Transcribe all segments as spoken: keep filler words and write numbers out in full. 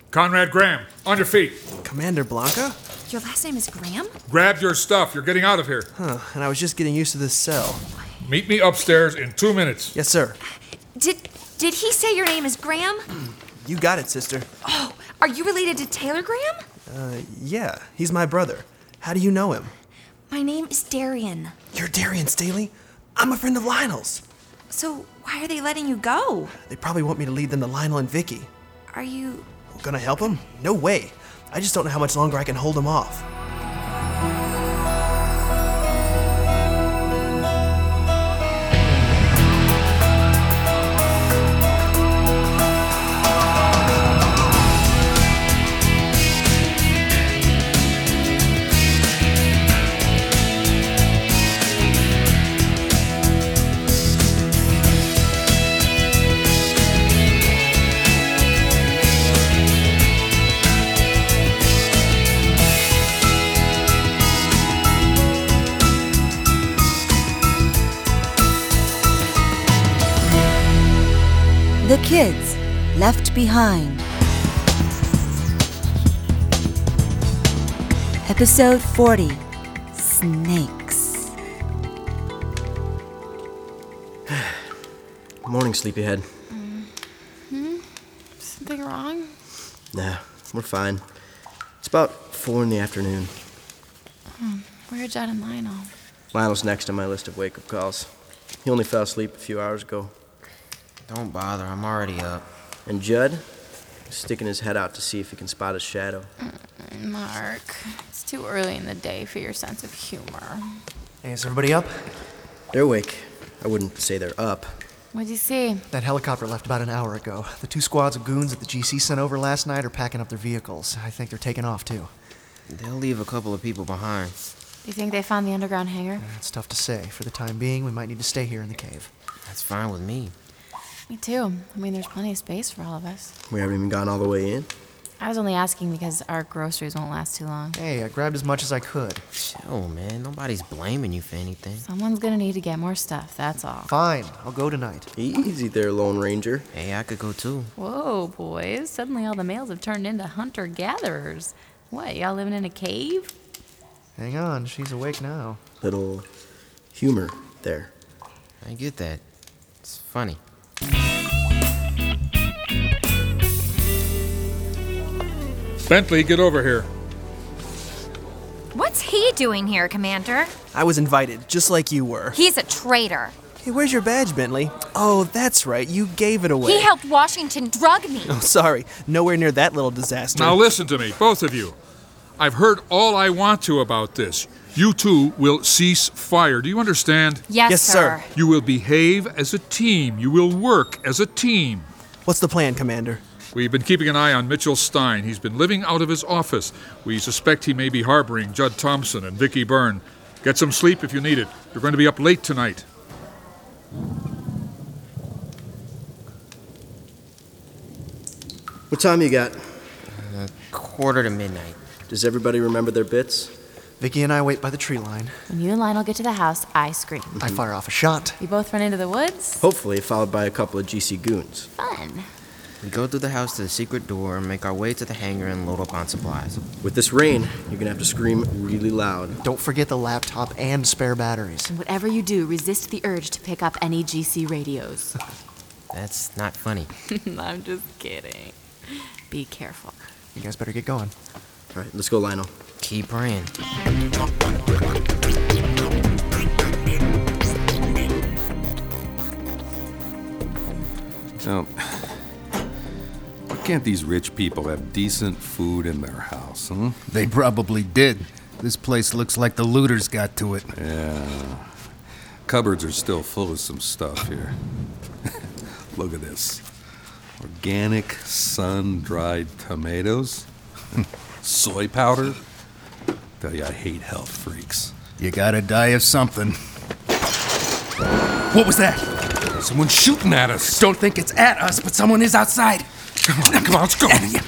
Conrad Graham, on your feet. Commander Blanca? Your last name is Graham? Grab your stuff. You're getting out of here. Huh, and I was just getting used to this cell. Meet me upstairs in two minutes. Yes, sir. Did did he say your name is Graham? You got it, sister. Oh, are you related to Taylor Graham? Uh, yeah, he's my brother. How do you know him? My name is Darian. You're Darian Staley? I'm a friend of Lionel's. So why are they letting you go? They probably want me to lead them to Lionel and Vicky. Are you... Gonna help them? No way. I just don't know how much longer I can hold them off. The Kids Left Behind. Episode forty, Snakes. Morning, sleepyhead. Mm-hmm. Something wrong? Nah, we're fine. It's about four in the afternoon. Hmm. Where are Judd and Lionel? Lionel's next on my list of wake-up calls. He only fell asleep a few hours ago. Don't bother, I'm already up. And Judd? Sticking his head out to see if he can spot his shadow. Mark, it's too early in the day for your sense of humor. Hey, is everybody up? They're awake. I wouldn't say they're up. What'd you see? That helicopter left about an hour ago. The two squads of goons that the G C sent over last night are packing up their vehicles. I think they're taking off, too. They'll leave a couple of people behind. Do you think they found the underground hangar? It's tough to say. For the time being, we might need to stay here in the cave. That's fine with me. Me too. I mean, there's plenty of space for all of us. We haven't even gone all the way in. I was only asking because our groceries won't last too long. Hey, I grabbed as much as I could. Chill, man. Nobody's blaming you for anything. Someone's gonna need to get more stuff, that's all. Fine, I'll go tonight. Easy there, Lone Ranger. Hey, I could go too. Whoa, boys. Suddenly all the males have turned into hunter-gatherers. What, y'all living in a cave? Hang on, she's awake now. Little humor there. I get that. It's funny. Bentley, get over here. What's he doing here, Commander? I was invited, just like you were. He's a traitor. Hey, where's your badge, Bentley? Oh, that's right, you gave it away. He helped Washington drug me. Oh, sorry, nowhere near that little disaster. Now listen to me, both of you. I've heard all I want to about this. You two will cease fire. Do you understand? Yes, Yes, sir. You will behave as a team. You will work as a team. What's the plan, Commander? We've been keeping an eye on Mitchell Stein. He's been living out of his office. We suspect he may be harboring Judd Thompson and Vicky Byrne. Get some sleep if you need it. You're going to be up late tonight. What time you got? Uh, quarter to midnight. Does everybody remember their bits? Vicky and I wait by the tree line. When you and Lionel get to the house, I scream. I fire off a shot. We both run into the woods? Hopefully followed by a couple of G C goons. Fun. We go through the house to the secret door and make our way to the hangar and load up on supplies. With this rain, you're gonna have to scream really loud. Don't forget the laptop and spare batteries. And whatever you do, resist the urge to pick up any G C radios. That's not funny. I'm just kidding. Be careful. You guys better get going. All right, let's go, Lionel. Keep praying. Now, why can't these rich people have decent food in their house, huh? They probably did. This place looks like the looters got to it. Yeah. Cupboards are still full of some stuff here. Look at this. Organic, sun-dried tomatoes. Soy powder. Tell you, I hate health freaks. You gotta die of something. What was that? Someone's shooting at us. Don't think it's at us, but someone is outside. Come on, come on, let's go.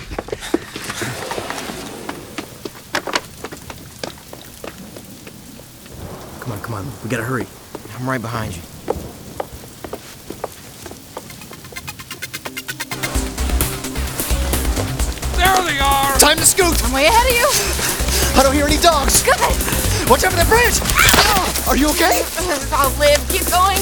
Come on, come on. We gotta hurry. I'm right behind you. There Time to scoot! I'm way ahead of you. I don't hear any dogs! Good. Watch out for that bridge! Oh, are you okay? I'll live. Keep going.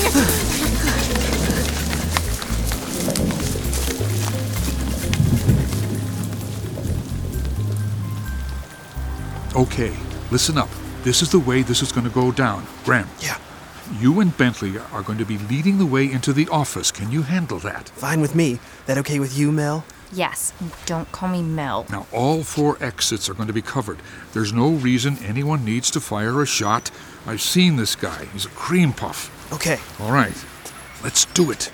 Okay, listen up. This is the way this is going to go down. Graham. Yeah. You and Bentley are going to be leading the way into the office. Can you handle that? Fine with me. That okay with you, Mel? Yes, don't call me Mel. Now, all four exits are going to be covered. There's no reason anyone needs to fire a shot. I've seen this guy. He's a cream puff. Okay. All right, let's do it.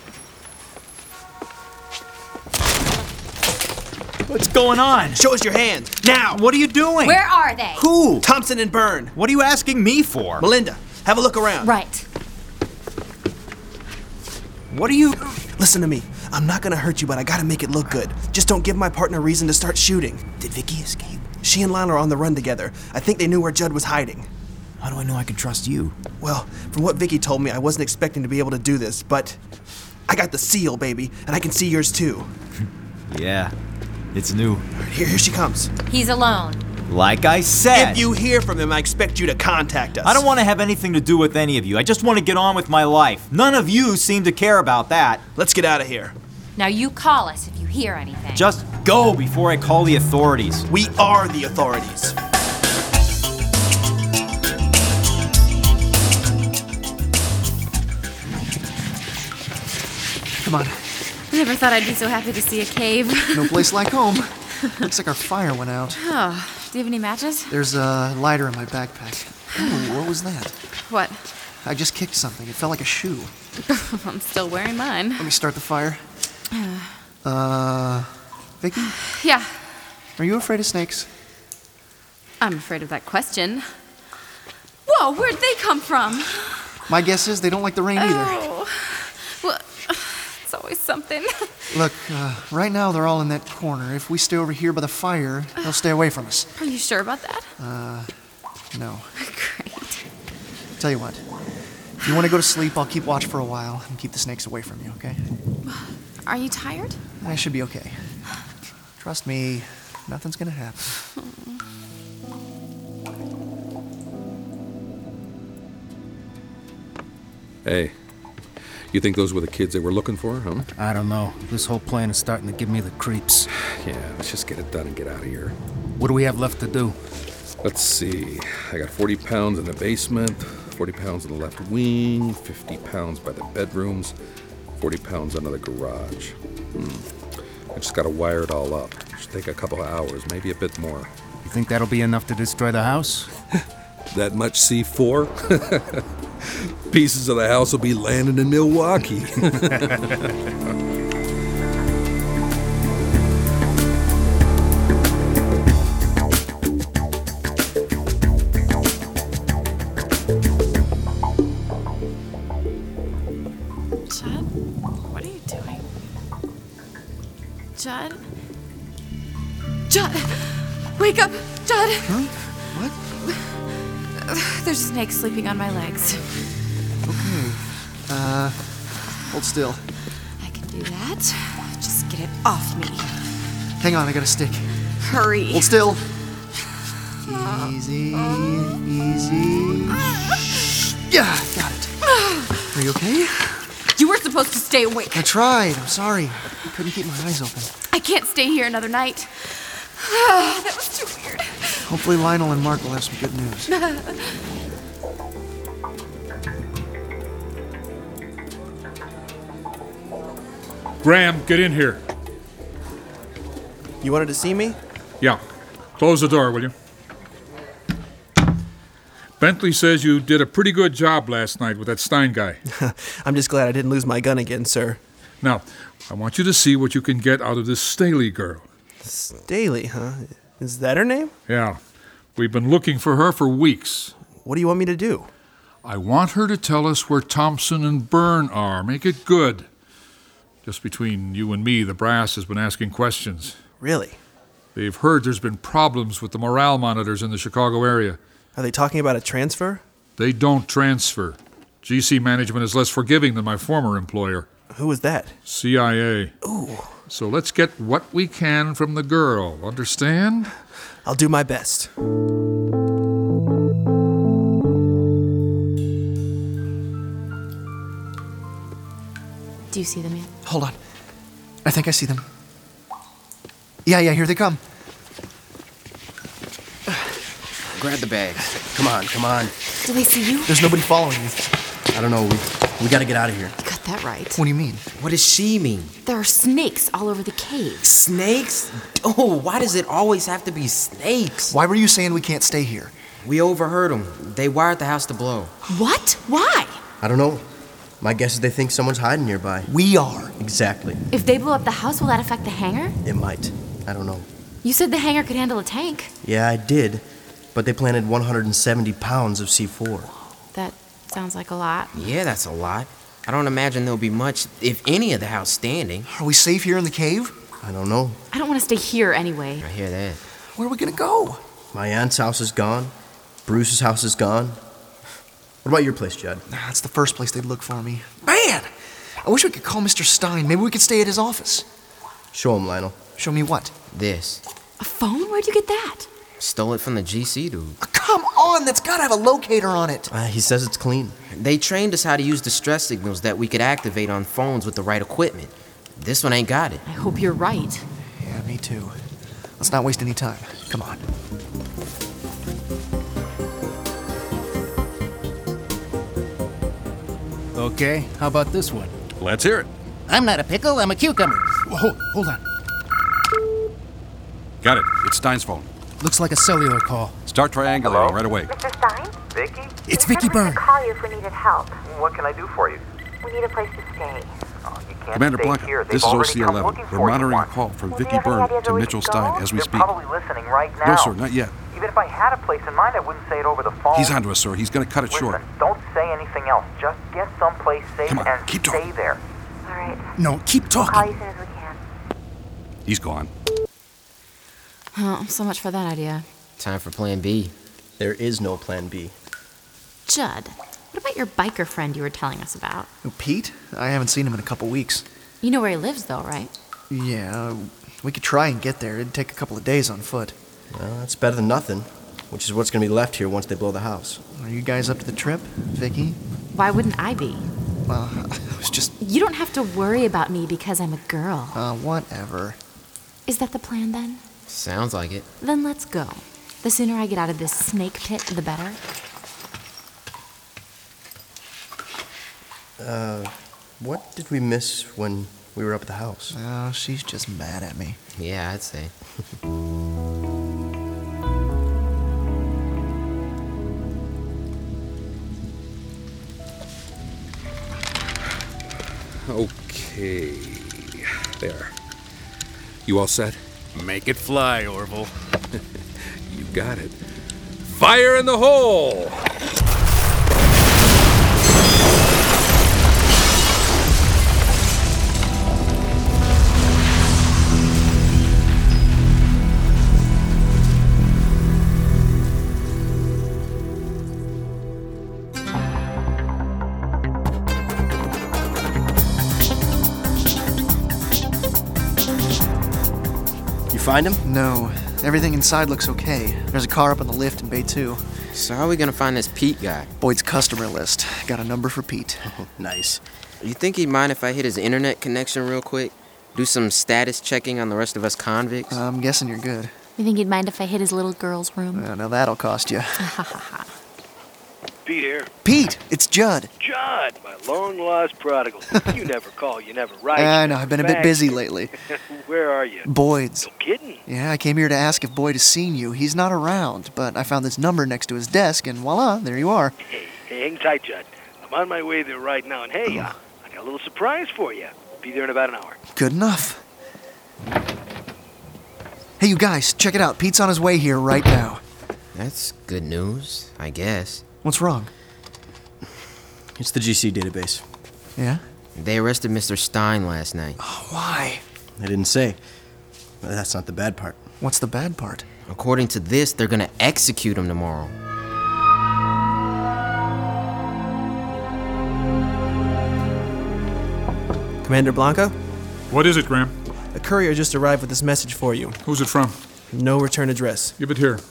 What's going on? Show us your hand, now! What are you doing? Where are they? Who? Thompson and Byrne. What are you asking me for? Melinda, have a look around. Right. What are you... Listen to me. I'm not gonna hurt you, but I gotta make it look good. Just don't give my partner reason to start shooting. Did Vicky escape? She and Lionel are on the run together. I think they knew where Judd was hiding. How do I know I can trust you? Well, from what Vicky told me, I wasn't expecting to be able to do this, but I got the seal, baby, and I can see yours too. Yeah, it's new. Here, here she comes. He's alone. Like I said. If you hear from him, I expect you to contact us. I don't want to have anything to do with any of you. I just want to get on with my life. None of you seem to care about that. Let's get out of here. Now you call us if you hear anything. Just go before I call the authorities. We are the authorities. Come on. I never thought I'd be so happy to see a cave. No place like home. Looks like our fire went out. Oh, do you have any matches? There's a lighter in my backpack. Ooh, what was that? What? I just kicked something. It felt like a shoe. I'm still wearing mine. Let me start the fire. Uh, Vicky? Yeah, Are you afraid of snakes? I'm afraid of that question. Whoa, where'd they come from? My guess is they don't like the rain either. Oh, well, it's always something. Look, uh, right now they're all in that corner. If we stay over here by the fire, they'll stay away from us. Are you sure about that? Uh, no. Great. Tell you what. If you want to go to sleep, I'll keep watch for a while and keep the snakes away from you, okay? Are you tired? I should be okay. Trust me, nothing's gonna happen. Hey, you think those were the kids they were looking for, huh? I don't know. This whole plan is starting to give me the creeps. Yeah, let's just get it done and get out of here. What do we have left to do? Let's see. I got forty pounds in the basement, forty pounds in the left wing, fifty pounds by the bedrooms, forty pounds under the garage. Hmm. I just gotta wire it all up. Should take a couple of hours, maybe a bit more. You think that'll be enough to destroy the house? That much C four? Pieces of the house will be landing in Milwaukee. Judd? What are you doing? Judd? Judd! Wake up! Judd! Huh? What? There's a snake sleeping on my legs. Okay. Uh, hold still. I can do that. Just get it off me. Hang on, I got a stick. Hurry. Hold still. Easy, easy. Yeah, got it. Are you okay? You were supposed to stay awake. I tried. I'm sorry. I couldn't keep my eyes open. I can't stay here another night. That was too weird. Hopefully Lionel and Mark will have some good news. Graham, get in here. You wanted to see me? Yeah. Close the door, will you? Bentley says you did a pretty good job last night with that Stein guy. I'm just glad I didn't lose my gun again, sir. Now, I want you to see what you can get out of this Staley girl. Staley, huh? Is that her name? Yeah. We've been looking for her for weeks. What do you want me to do? I want her to tell us where Thompson and Byrne are. Make it good. Just between you and me, the brass has been asking questions. Really? They've heard there's been problems with the morale monitors in the Chicago area. Are they talking about a transfer? They don't transfer. G C management is less forgiving than my former employer. Who was that? C I A. Ooh. So let's get what we can from the girl, understand? I'll do my best. Do you see them yet? Hold on. I think I see them. Yeah, yeah, here they come. Grab the bags. Come on, come on. Do they see you? There's nobody following you. I don't know. We, we gotta get out of here. You got that right. What do you mean? What does she mean? There are snakes all over the cave. Snakes? Oh, why does it always have to be snakes? Why were you saying we can't stay here? We overheard them. They wired the house to blow. What? Why? I don't know. My guess is they think someone's hiding nearby. We are. Exactly. If they blow up the house, will that affect the hangar? It might. I don't know. You said the hangar could handle a tank. Yeah, I did. But they planted one hundred seventy pounds of C four. That sounds like a lot. Yeah, that's a lot. I don't imagine there'll be much, if any, of the house standing. Are we safe here in the cave? I don't know. I don't want to stay here anyway. I hear that. Where are we gonna go? My aunt's house is gone. Bruce's house is gone. What about your place, Judd? Nah, it's the first place they'd look for me. Man! I wish we could call Mister Stein. Maybe we could stay at his office. Show him, Lionel. Show me what? This. A phone? Where'd you get that? Stole it from the G C dude. Oh, come on! That's gotta have a locator on it. Uh, he says it's clean. They trained us how to use distress signals that we could activate on phones with the right equipment. This one ain't got it. I hope you're right. Yeah, me too. Let's not waste any time. Come on. Okay, how about this one? Let's hear it. I'm not a pickle, I'm a cucumber. Hold, hold on. Got it. It's Stein's phone. Looks like a cellular call. Start triangulating right away. Mister Stein? Vicky? It's Vicky Byrne. We call you if we needed help. What can I do for you? We need a place to stay. Oh, you can't Commander stay Blanca, here. They've this is O already C come eleven. looking We're for you monitoring a once. call from Well, do Vicky you have any Byrne ideas to where we Mitchell could Stein go? as we They're speak. probably listening right now. No, sir, not yet. Even if I had a place in mind, I wouldn't say it over the phone. He's onto us, sir. He's going to cut it Listen, short. don't say anything else. Just get someplace safe Come on, and keep stay talking. there. All right. No, keep We'll call talking. you as soon as we can. He's gone. Oh, so much for that idea. Time for plan B. There is no plan B. Judd, what about your biker friend you were telling us about? Oh, Pete? I haven't seen him in a couple weeks. You know where he lives, though, right? Yeah, we could try and get there. It'd take a couple of days on foot. Well, that's better than nothing, which is what's going to be left here once they blow the house. Are you guys up to the trip, Vicky? Why wouldn't I be? Well, I was just... You don't have to worry about me because I'm a girl. Uh, whatever. Is that the plan, then? Sounds like it. Then let's go. The sooner I get out of this snake pit, the better. Uh, what did we miss when we were up at the house? Oh, she's just mad at me. Yeah, I'd say. Okay. There. You all set? Make it fly, Orville. You got it. Fire in the hole! Find him? No. Everything inside looks okay. There's a car up on the lift in Bay two. So how are we gonna find this Pete guy? Boyd's customer list. Got a number for Pete. Oh, nice. You think he'd mind if I hit his internet connection real quick? Do some status checking on the rest of us convicts? I'm guessing you're good. You think he'd mind if I hit his little girl's room? Uh, now that'll cost you. Pete here. Pete, it's Judd. Judd, my long-lost prodigal. You never call, you never write. I know, I've been a bit busy lately. Where are you? Boyd's. No kidding. Yeah, I came here to ask if Boyd has seen you. He's not around, but I found this number next to his desk, and voila, there you are. Hey, hey, hang tight, Judd. I'm on my way there right now, and hey, uh, I got a little surprise for you. Be there in about an hour. Good enough. Hey, you guys, check it out. Pete's on his way here right now. That's good news, I guess. What's wrong? It's the G C database. Yeah? They arrested Mister Stein last night. Oh, why? They didn't say. But that's not the bad part. What's the bad part? According to this, they're gonna execute him tomorrow. Commander Blanca? What is it, Graham? A courier just arrived with this message for you. Who's it from? No return address. Give it here.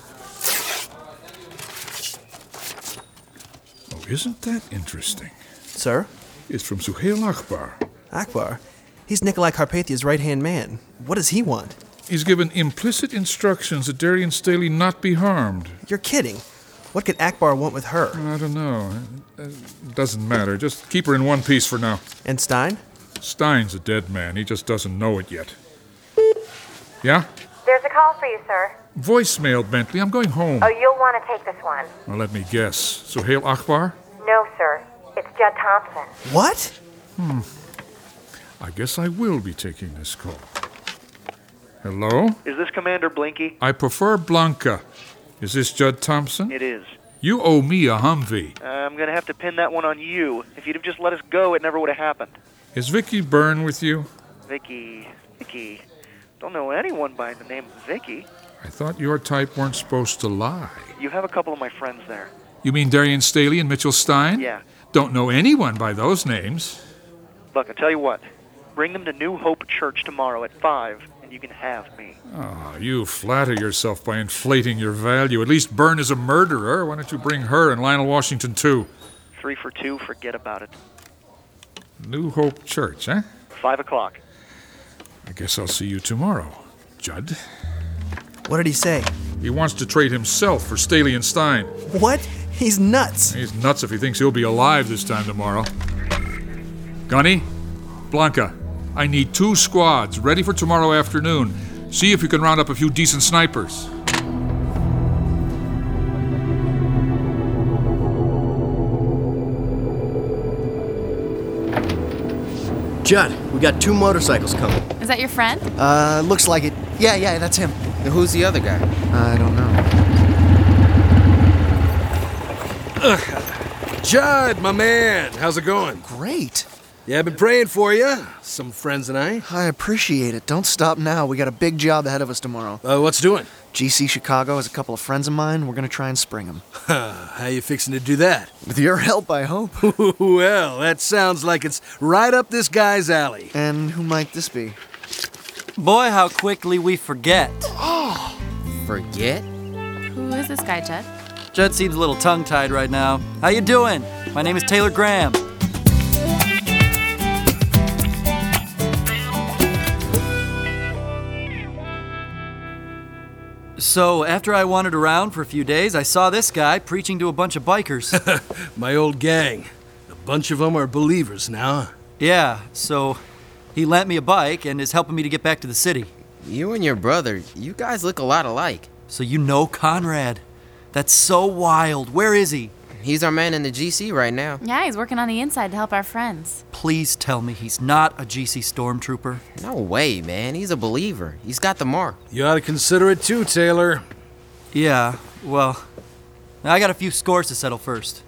Oh, isn't that interesting? Sir? It's from Suhail Akbar. Akbar? He's Nikolai Carpathia's right-hand man. What does he want? He's given implicit instructions that Darian Staley not be harmed. You're kidding. What could Akbar want with her? I don't know. It doesn't matter. Just keep her in one piece for now. And Stein? Stein's a dead man. He just doesn't know it yet. Yeah? There's a call for you, sir. Voicemail, Bentley. I'm going home. Oh, you'll want to take this one. Well, let me guess. Suhail Akbar? No, sir. It's Judd Thompson. What? Hmm. I guess I will be taking this call. Hello? Is this Commander Blinky? I prefer Blanca. Is this Judd Thompson? It is. You owe me a Humvee. Uh, I'm going to have to pin that one on you. If you'd have just let us go, it never would have happened. Is Vicky Byrne with you? Vicky... Vicky... Don't know anyone by the name of Vicky. I thought your type weren't supposed to lie. You have a couple of my friends there. You mean Darian Staley and Mitchell Stein? Yeah. Don't know anyone by those names. Look, I'll tell you what. Bring them to New Hope Church tomorrow at five, and you can have me. Oh, you flatter yourself by inflating your value. At least Byrne is a murderer. Why don't you bring her and Lionel Washington, too? Three for two, forget about it. New Hope Church, eh? Five o'clock. I guess I'll see you tomorrow, Judd. What did he say? He wants to trade himself for Staley and Stein. What? He's nuts. He's nuts if he thinks he'll be alive this time tomorrow. Gunny? Blanca, I need two squads ready for tomorrow afternoon. See if you can round up a few decent snipers. Judd, we got two motorcycles coming. Is that your friend? Uh, looks like it. Yeah, yeah, that's him. Now, who's the other guy? I don't know. Ugh. Judd, my man, how's it going? Great. Yeah, I've been praying for you. Some friends and I. I appreciate it. Don't stop now. We got a big job ahead of us tomorrow. Uh, what's doing? G C Chicago has a couple of friends of mine. We're going to try and spring them. How you fixing to do that? With your help, I hope. Well, that sounds like it's right up this guy's alley. And who might this be? Boy, how quickly we forget. Oh, forget? Who is this guy, Judd? Judd seems a little tongue-tied right now. How you doing? My name is Taylor Graham. So, after I wandered around for a few days, I saw this guy preaching to a bunch of bikers. My old gang. A bunch of them are believers now. Yeah, so he lent me a bike and is helping me to get back to the city. You and your brother, you guys look a lot alike. So you know Conrad. That's so wild. Where is he? He's our man in the G C right now. Yeah, he's working on the inside to help our friends. Please tell me he's not a G C stormtrooper. No way, man. He's a believer. He's got the mark. You ought to consider it too, Taylor. Yeah, well, I got a few scores to settle first.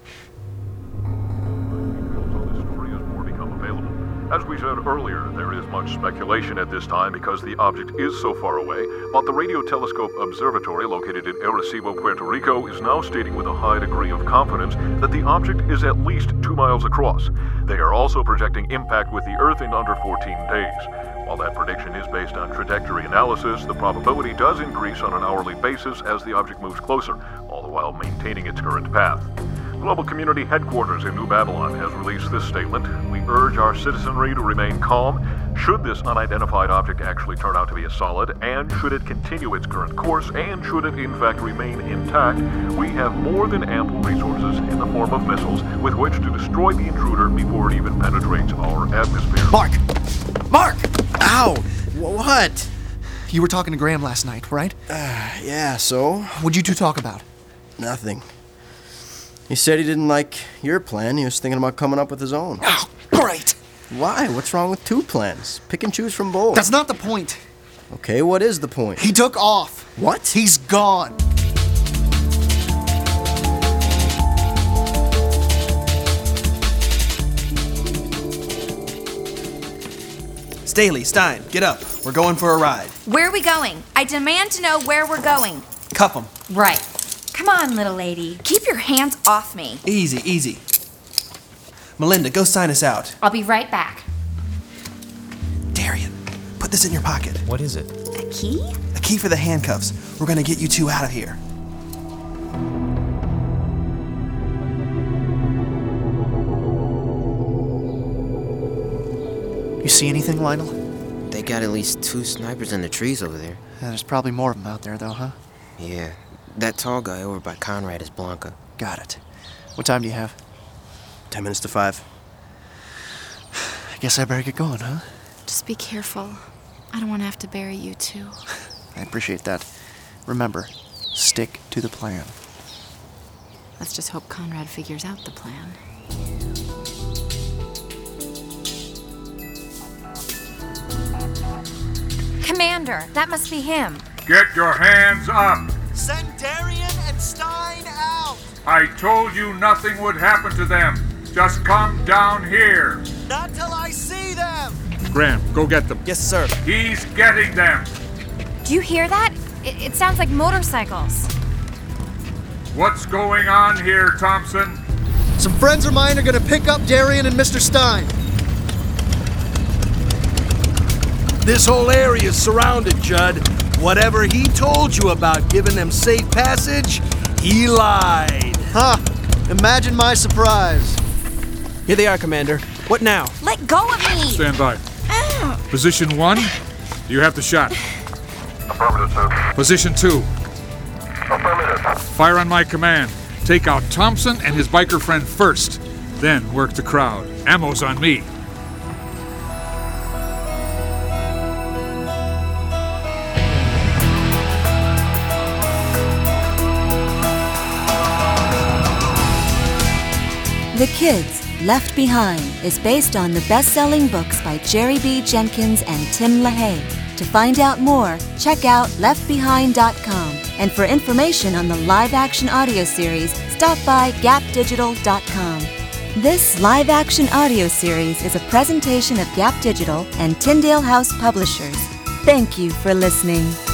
As we said earlier, there is much speculation at this time because the object is so far away, but the Radio Telescope Observatory located in Arecibo, Puerto Rico, is now stating with a high degree of confidence that the object is at least two miles across. They are also projecting impact with the Earth in under fourteen days. While that prediction is based on trajectory analysis, the probability does increase on an hourly basis as the object moves closer, all the while maintaining its current path. Global Community Headquarters in New Babylon has released this statement. We urge our citizenry to remain calm should this unidentified object actually turn out to be a solid, and should it continue its current course, and should it in fact remain intact. We have more than ample resources in the form of missiles with which to destroy the intruder before it even penetrates our atmosphere. Mark! Mark! Ow! What? You were talking to Graham last night, right? Uh, yeah, so? What'd you two talk about? Nothing. He said he didn't like your plan. He was thinking about coming up with his own. Oh, great! Why? What's wrong with two plans? Pick and choose from both. That's not the point. Okay, what is the point? He took off. What? He's gone. Staley, Stein, get up. We're going for a ride. Where are we going? I demand to know where we're going. Cuff him. Right. Come on, little lady. Keep your hands off me. Easy, easy. Melinda, go sign us out. I'll be right back. Darian, put this in your pocket. What is it? A key? A key for the handcuffs. We're gonna get you two out of here. You see anything, Lionel? They got at least two snipers in the trees over there. Yeah, there's probably more of them out there, though, huh? Yeah. That tall guy over by Conrad is Blanca. Got it. What time do you have? Ten minutes to five. I guess I better get going, huh? Just be careful. I don't want to have to bury you two. I appreciate that. Remember, stick to the plan. Let's just hope Conrad figures out the plan. Commander, that must be him. Get your hands up! Send Darian and Stein out! I told you nothing would happen to them. Just come down here. Not till I see them! Graham, go get them. Yes, sir. He's getting them. Do you hear that? It, it sounds like motorcycles. What's going on here, Thompson? Some friends of mine are gonna pick up Darian and Mister Stein. This whole area is surrounded, Judd. Whatever he told you about giving them safe passage, he lied. Huh. Imagine my surprise. Here they are, Commander. What now? Let go of me! Stand by. Position one, you have the shot. Affirmative, sir. Position two, Affirmative. fire on my command. Take out Thompson and his biker friend first, then work the crowd. Ammo's on me. The Kids, Left Behind is based on the best-selling books by Jerry B. Jenkins and Tim LaHaye. To find out more, check out left behind dot com. And for information on the live-action audio series, stop by gap digital dot com. This live-action audio series is a presentation of Gap Digital and Tyndale House Publishers. Thank you for listening.